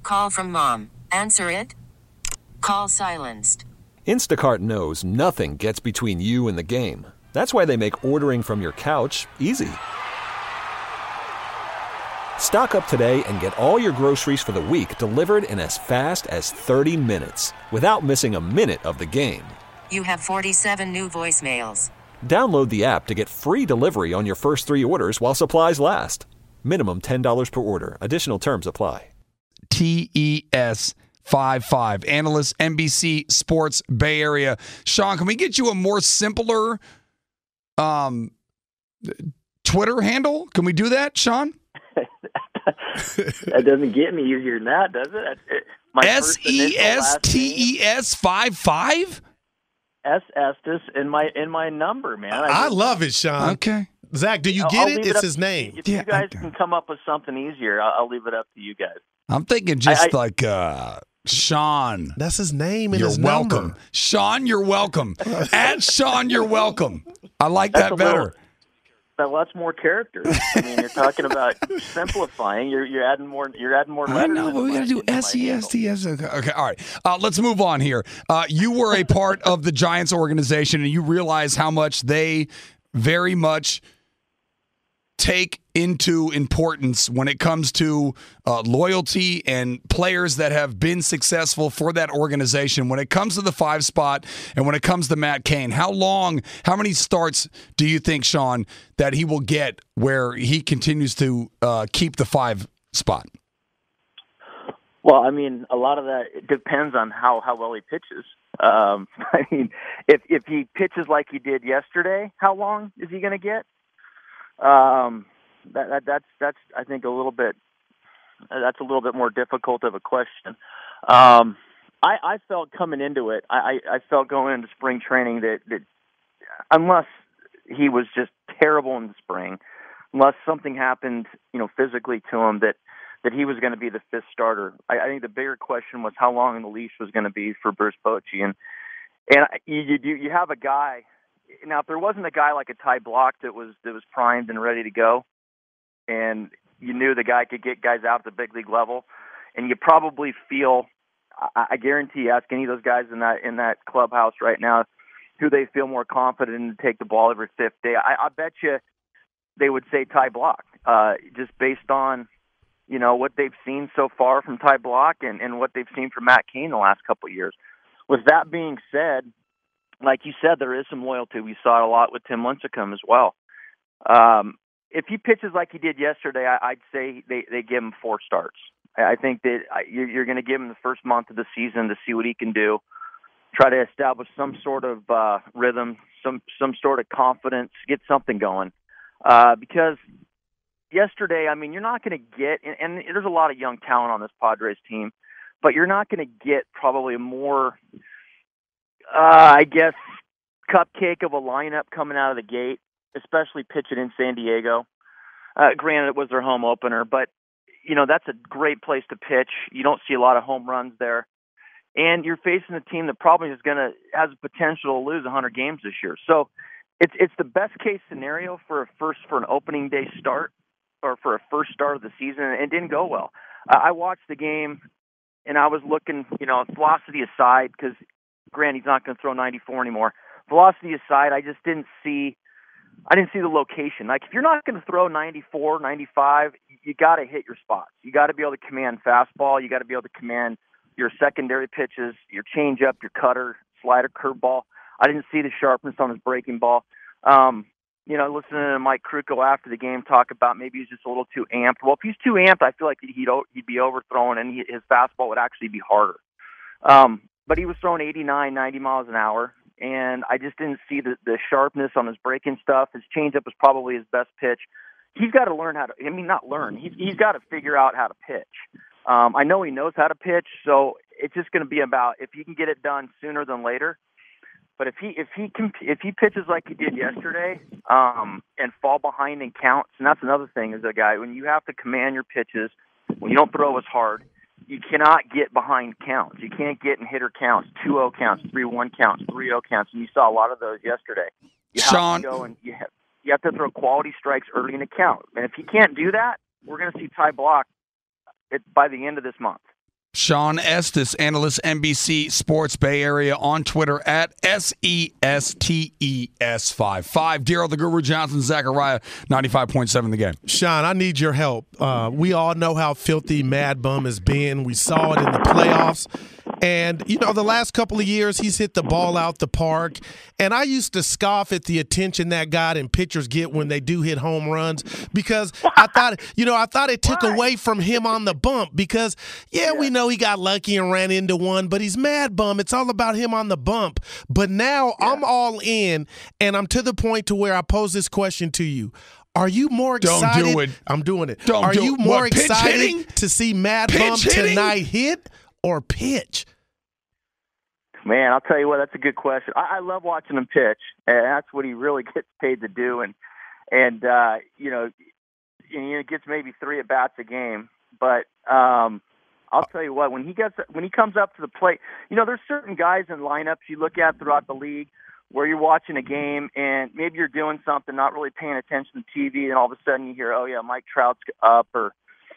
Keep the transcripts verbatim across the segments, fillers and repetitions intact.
Call from mom. Answer it. Call silenced. Instacart knows nothing gets between you and the game. That's why they make ordering from your couch easy. Stock up today and get all your groceries for the week delivered in as fast as thirty minutes without missing a minute of the game. You have forty-seven new voicemails. Download the app to get free delivery on your first three orders while supplies last. Minimum ten dollars per order. Additional terms apply. T E S fifty-five. Analyst, N B C Sports Bay Area. Sean, can we get you a more simpler um, Twitter handle? Can we do that, Sean? That doesn't get me easier than that, does it? it my S E S T E S fifty-five? S Estes in my in my number, man. I, I just, love it, Sean. Okay. Zach, do you I'll- get I'll it? leave It's up his to- name. If Yeah, you guys okay. can come up with something easier, I'll, I'll leave it up to you guys. I'm thinking just I- I- like uh, Sean. That's his name and You're his welcome. number. Sean, you're welcome. At Sean, you're welcome. I like That's that a better. little- But lots more characters. I mean, you're talking about simplifying. You're you're adding more. You're adding more I letters. know, but we into got to my- do into my S E S handle. T S. Okay, okay, all right. Uh, let's move on here. Uh, you were a part of the Giants organization, and you realize how much they very much take into importance when it comes to uh, loyalty and players that have been successful for that organization. When it comes to the five spot and when it comes to Matt Cain, how long, how many starts do you think, Sean, that he will get where he continues to uh, keep the five spot? Well, I mean, a lot of that it depends on how, how well he pitches. Um, I mean, if if he pitches like he did yesterday, how long is he going to get? Um, that, that that's that's I think a little bit that's a little bit more difficult of a question. Um, I, I felt coming into it, I, I felt going into spring training that, that unless he was just terrible in the spring, unless something happened, you know, physically to him that. that he was going to be the fifth starter. I, I think the bigger question was how long the leash was going to be for Bruce Bochy. And and you, you you have a guy now. If there wasn't a guy like a Ty Block that was that was primed and ready to go, and you knew the guy could get guys out at the big league level, and you probably feel, I, I guarantee you, ask any of those guys in that in that clubhouse right now, who they feel more confident in to take the ball every fifth day. I, I bet you they would say Ty Block, uh, just based on. You know, what they've seen so far from Ty Block and, and what they've seen from Matt Cain the last couple of years. With that being said, like you said, there is some loyalty. We saw it a lot with Tim Lincecum as well. Um, if he pitches like he did yesterday, I, I'd say they, they give him four starts. I think that you're, you're going to give him the first month of the season to see what he can do, try to establish some sort of uh, rhythm, some some sort of confidence, get something going. Uh, because – Yesterday, I mean, you're not going to get, and, and there's a lot of young talent on this Padres team, but you're not going to get probably a more, uh, I guess, cupcake of a lineup coming out of the gate, especially pitching in San Diego. Uh, granted, it was their home opener, but, you know, that's a great place to pitch. You don't see a lot of home runs there. And you're facing a team that probably is going to, has the potential to lose one hundred games this year. So it's it's the best case scenario for a first, for an opening day start. Or for a first start of the season, and it didn't go well. Uh, I watched the game, and I was looking, you know, velocity aside, because, granted, he's not going to throw ninety-four anymore. Velocity aside, I just didn't see, I didn't see the location. Like, if you're not going to throw ninety-four, ninety-five, you got to hit your spots. You got to be able to command fastball. You got to be able to command your secondary pitches, your changeup, your cutter, slider, curveball. I didn't see the sharpness on his breaking ball. Um, You know, listening to Mike Krukow after the game talk about maybe he's just a little too amped. Well, if he's too amped, I feel like he'd he'd be overthrown, and he, his fastball would actually be harder. Um, but he was throwing eighty-nine, ninety miles an hour, and I just didn't see the, the sharpness on his breaking stuff. His changeup was probably his best pitch. He's got to learn how to. I mean, not learn. He's he's got to figure out how to pitch. Um, I know he knows how to pitch, so it's just going to be about if he can get it done sooner than later. But if he if he can, if he pitches like he did yesterday um, and fall behind in counts, and that's another thing as a guy, when you have to command your pitches, when you don't throw as hard, you cannot get behind counts. You can't get in hitter counts, two oh counts, three one counts, three oh counts, and you saw a lot of those yesterday. You have Sean, to go and you have, you have to throw quality strikes early in the count. And if he can't do that, we're going to see Ty Block it, by the end of this month. Sean Estes, analyst, N B C Sports Bay Area, on Twitter at S E S T E S five five. Daryl the Guru Johnson, Zachariah, ninety-five point seven The Game. Sean, I need your help. Uh, we all know how filthy Mad Bum has been. We saw it in the playoffs. And, you know, the last couple of years, he's hit the ball out the park. And I used to scoff at the attention that God and pitchers get when they do hit home runs because I thought, you know, I thought it took away from him on the bump because, yeah, we know he got lucky and ran into one, but he's Mad Bum. It's all about him on the bump. But now I'm all in, and I'm to the point to where I pose this question to you. Are you more excited? Don't do it. I'm doing it. Don't Are do you it. more What, pitch excited hitting? to see Mad Pitch Bum hitting? tonight hit or pitch? Man, I'll tell you what, that's a good question. I, I love watching him pitch, and that's what he really gets paid to do. And and uh, you know, he gets maybe three at bats a game. But um, I'll tell you what, when he gets when he comes up to the plate, you know, there's certain guys in lineups you look at throughout the league where you're watching a game and maybe you're doing something, not really paying attention to T V, and all of a sudden you hear, oh yeah, Mike Trout's up, or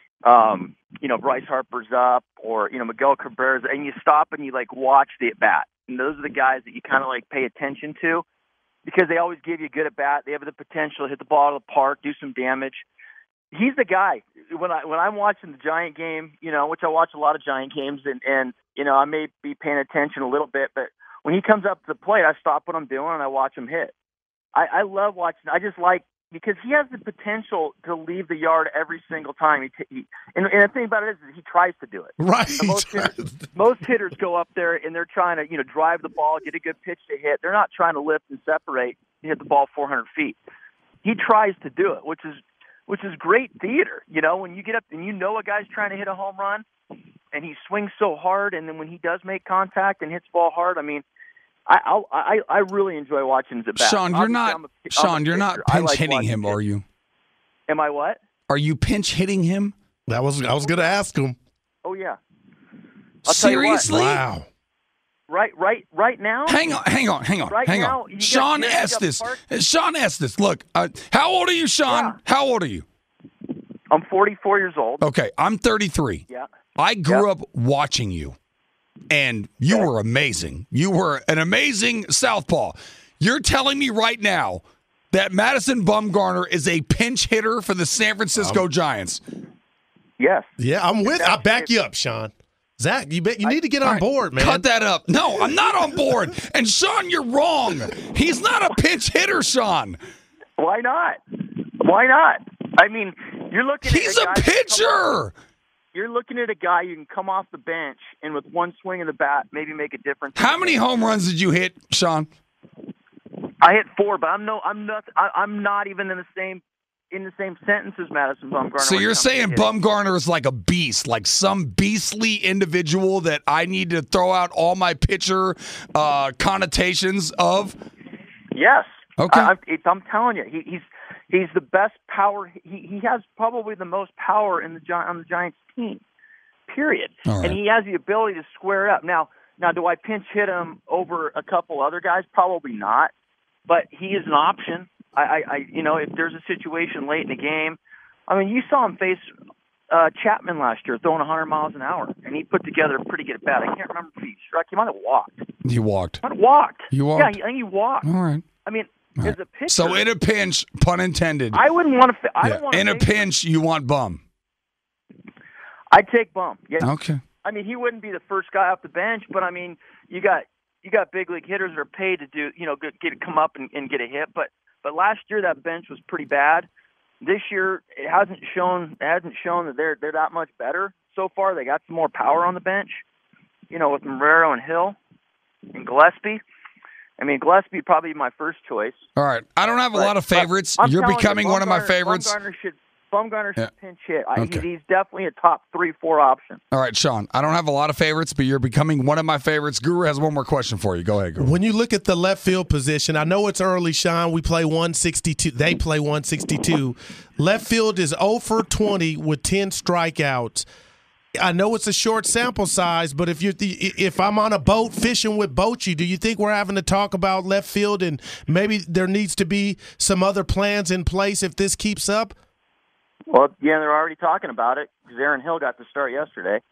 Um, you know, Bryce Harper's up, or, you know, Miguel Cabrera's, and you stop and you, like, watch the at-bat. And those are the guys that you kind of, like, pay attention to because they always give you a good at-bat. They have the potential to hit the ball out of the park, do some damage. He's the guy. When, I, when I'm watching the Giant game, you know, which I watch a lot of Giant games, and, and, you know, I may be paying attention a little bit, but when he comes up to the plate, I stop what I'm doing and I watch him hit. I, I love watching. I just like, because he has the potential to leave the yard every single time. He, t- he and, and the thing about it is, is he tries to do it. Right. Most hitters, most hitters go up there and they're trying to, you know, drive the ball, get a good pitch to hit. They're not trying to lift and separate and hit the ball four hundred feet. He tries to do it, which is which is great theater. You know, when you get up and you know a guy's trying to hit a home run, and he swings so hard, and then when he does make contact and hits the ball hard, I mean, I I I really enjoy watching the bat. Sean, you're not I'm a, I'm Sean, a you're not pitcher. I pinch like hitting watching him, pitch. are you? Am I what? Are you pinch hitting him? That was I was going to ask him. Oh yeah. I'll tell you what. Seriously? Wow. Right, right, right now. Hang on, hang on, hang on, Right hang now, on. you got- Sean you got Estes. Park- Sean Estes, look, uh, how old are you, Sean? Yeah. How old are you? I'm forty-four years old. Okay, I'm thirty-three. Yeah. I grew Yep. up watching you, and you were amazing. You were an amazing southpaw. You're telling me right now that Madison Bumgarner is a pinch hitter for the San Francisco Giants. Yes. Yeah, I'm with. I back you up, Sean. Zach, you bet you need to get on All right, board, man. Cut that up. No, I'm not on board. And Sean, you're wrong. He's not a pinch hitter, Sean. Why not? Why not? I mean, you're looking He's at a a, guy that can come off- pitcher. You're looking at a guy you can come off the bench and with one swing of the bat maybe make a difference. How many home runs did you hit, Sean? I hit four, but I'm no, I'm not, I, I'm not even in the same in the same sentence as Madison Bumgarner. So when it you're comes to saying hitting. Bumgarner is like a beast, like some beastly individual that I need to throw out all my pitcher uh, connotations of? Yes. Okay. I, I, it's, I'm telling you, he, he's he's the best power. He he has probably the most power in the Gi- on the Giants team. Period. All right. And he has the ability to square up. Now, now, do I pinch hit him over a couple other guys? Probably not. But he is an option. I, I, I you know, if there's a situation late in the game, I mean, you saw him face uh, Chapman last year throwing one hundred miles an hour, and he put together a pretty good bat. I can't remember if he struck. He might have walked. You walked. He might have walked. You walked? Yeah, he, I think he walked. All right. I mean, All as right. a pitcher, So in a pinch, pun intended. I wouldn't want to. I yeah. don't want In a face him. pinch, you want Bum. I'd take Bum. Yeah. Okay. I mean, he wouldn't be the first guy off the bench, but I mean, you got you got big league hitters that are paid to do, you know, get, get come up and, and get a hit. But but last year that bench was pretty bad. This year it hasn't shown it hasn't shown that they're they're that much better so far. They got some more power on the bench, you know, with Marrero and Hill and Gillespie. I mean, Gillespie probably my first choice. All right. I don't have a But- lot of but favorites. I'm You're telling you, becoming one of my Bumgarner- favorites. Bumgarner should Bumgarner should Yeah. pinch hit. I, Okay. he, he's definitely a top three, four option. All right, Sean. I don't have a lot of favorites, but you're becoming one of my favorites. Guru has one more question for you. Go ahead, Guru. When you look at the left field position, I know it's early, Sean. We play one sixty-two. They play one sixty-two. Left field is zero for twenty with ten strikeouts. I know it's a short sample size, but if you if I'm on a boat fishing with Bochy, do you think we're having to talk about left field and maybe there needs to be some other plans in place if this keeps up? Well, yeah, they're already talking about it because Aaron Hill got the start yesterday.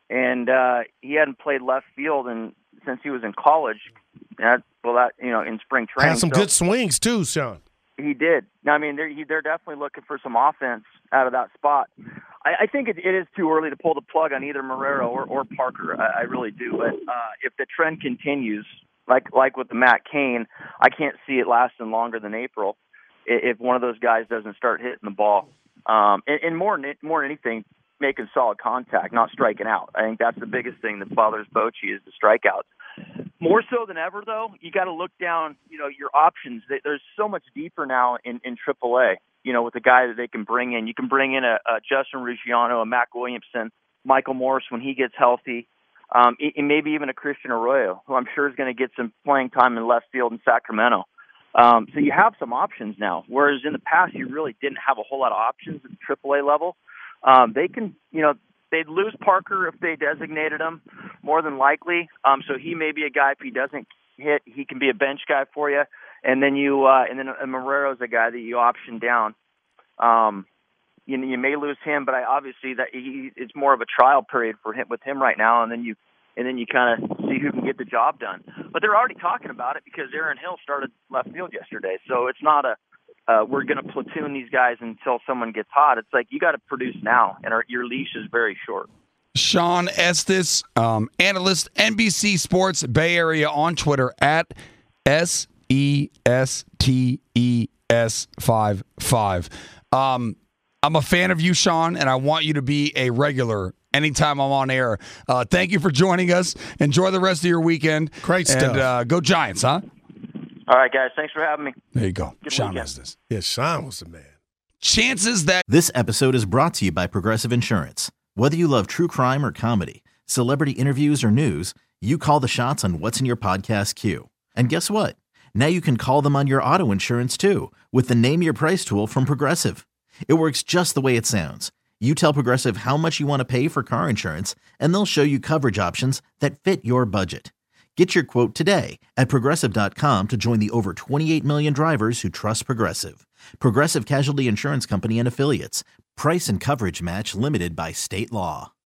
and uh, he hadn't played left field and since he was in college. That, well, that you know, in spring training, had some so good swings too, Sean. He did. I mean, they're they're definitely looking for some offense out of that spot. I, I think it, it is too early to pull the plug on either Marrero or, or Parker. I, I really do. But uh, if the trend continues, like like with the Matt Cain, I can't see it lasting longer than April. If one of those guys doesn't start hitting the ball, um, and, and more more than anything, making solid contact, not striking out. I think that's the biggest thing that bothers Bochy is the strikeouts. More so than ever, though, you got to look down, you know, your options. There's so much deeper now in, in triple A, you know, with the guy that they can bring in. You can bring in a, a Justin Ruggiano, a Mac Williamson, Michael Morse when he gets healthy, um, and maybe even a Christian Arroyo, who I'm sure is going to get some playing time in left field in Sacramento. Um, so you have some options now, whereas in the past you really didn't have a whole lot of options at the triple A level. Um, they can, you know, they'd lose Parker if they designated him, more than likely. Um, so he may be a guy, if he doesn't hit, he can be a bench guy for you. And then you, uh, and then Marrero's a guy that you option down. Um, you you may lose him, but I obviously that he, it's more of a trial period for him with him right now. And then you, and then you kind of see who can get the job done. But they're already talking about it because Aaron Hill started left field yesterday. So it's not a, Uh, we're going to platoon these guys until someone gets hot. It's like you got to produce now, and our, your leash is very short. Sean Estes, um, analyst, N B C Sports Bay Area on Twitter at S E S T E S five five. Um, I'm a fan of you, Sean, and I want you to be a regular anytime I'm on air. Uh, thank you for joining us. Enjoy the rest of your weekend. Great stuff. And uh, go Giants, huh? All right, guys. Thanks for having me. There you go. Good Sean weekend. Estes. Yeah, Sean was the man. Chances that This episode is brought to you by Progressive Insurance. Whether you love true crime or comedy, celebrity interviews or news, you call the shots on what's in your podcast queue. And guess what? Now you can call them on your auto insurance too with the Name Your Price tool from Progressive. It works just the way it sounds. You tell Progressive how much you want to pay for car insurance, and they'll show you coverage options that fit your budget. Get your quote today at Progressive dot com to join the over twenty-eight million drivers who trust Progressive. Progressive Casualty Insurance Company and Affiliates. Price and coverage match limited by state law.